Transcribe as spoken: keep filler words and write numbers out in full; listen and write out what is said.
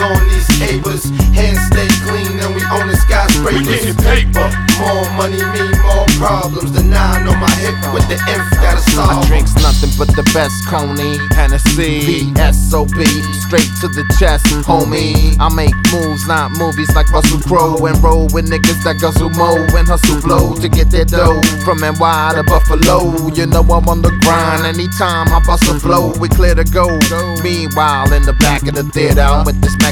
on these papers. Hands stay clean and we own the skyscrapers. We getting paper. More money mean more problems. The nine on my hip with the inf gotta solve. I drinks nothing but the best Coney, Hennessy, V S O P, straight to the chest, homie. I make moves, not movies like Russell Crowe, and roll with niggas that guzzle mo and hustle blow to get their dough. From N Y to Buffalo, you know I'm on the grind. Anytime I bust a flow, we clear to go. Meanwhile, in the back of the theater, I'm with this Mac